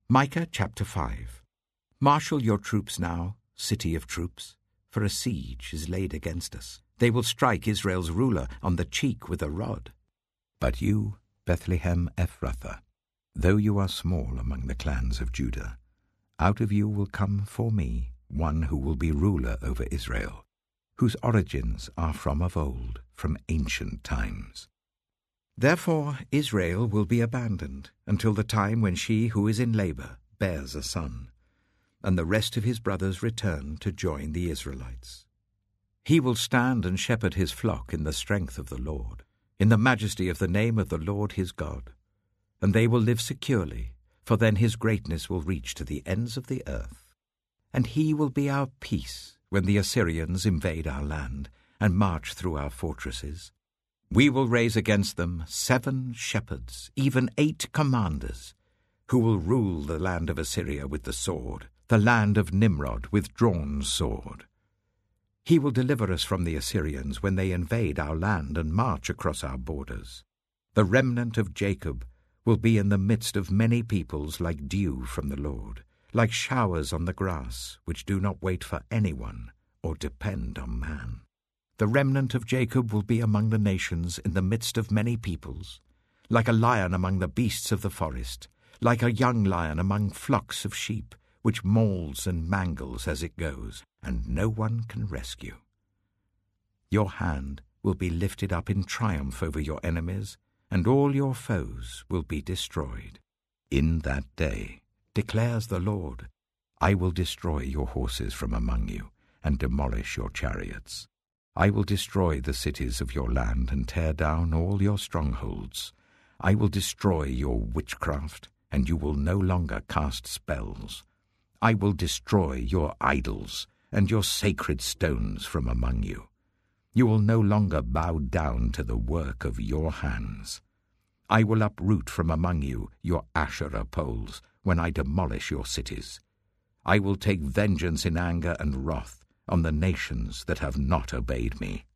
Micah chapter 5. Marshal your troops now, city of troops, for a siege is laid against us. They will strike Israel's ruler on the cheek with a rod. But you, Bethlehem Ephrathah, though you are small among the clans of Judah, out of you will come for me one who will be ruler over Israel, whose origins are from of old, from ancient times. Therefore Israel will be abandoned until the time when she who is in labor bears a son, and the rest of his brothers return to join the Israelites. He will stand and shepherd his flock in the strength of the Lord, in the majesty of the name of the Lord his God. And they will live securely, for then his greatness will reach to the ends of the earth. And he will be our peace when the Assyrians invade our land and march through our fortresses. We will raise against them 7 shepherds, even 8 commanders, who will rule the land of Assyria with the sword, the land of Nimrod with drawn sword. He will deliver us from the Assyrians when they invade our land and march across our borders. The remnant of Jacob will be in the midst of many peoples like dew from the Lord, like showers on the grass, which do not wait for anyone or depend on man. The remnant of Jacob will be among the nations in the midst of many peoples, like a lion among the beasts of the forest, like a young lion among flocks of sheep, which mauls and mangles as it goes, and no one can rescue. Your hand will be lifted up in triumph over your enemies, and all your foes will be destroyed. In that day, declares the Lord, I will destroy your horses from among you, and demolish your chariots. I will destroy the cities of your land and tear down all your strongholds. I will destroy your witchcraft, and you will no longer cast spells. I will destroy your idols and your sacred stones from among you. You will no longer bow down to the work of your hands. I will uproot from among you your Asherah poles when I demolish your cities. I will take vengeance in anger and wrath on the nations that have not obeyed me.